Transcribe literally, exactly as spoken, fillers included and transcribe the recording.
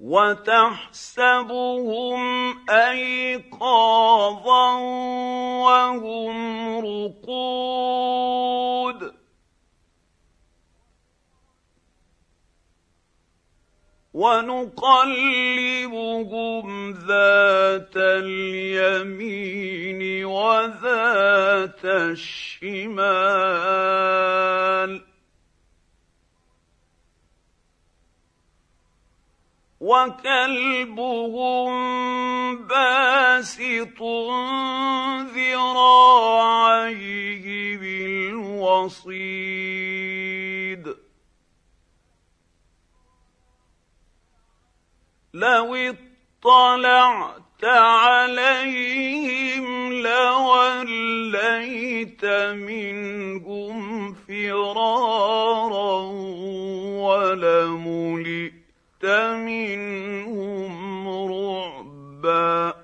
وتحسبهم ايقاظا وهم رقود ونقلبهم ذات اليمين وذات الشمال وكلبهم باسط ذراعيه بالوصيد لو اطلعت عليهم لوليت منهم فرارا ولملئت منهم رعبا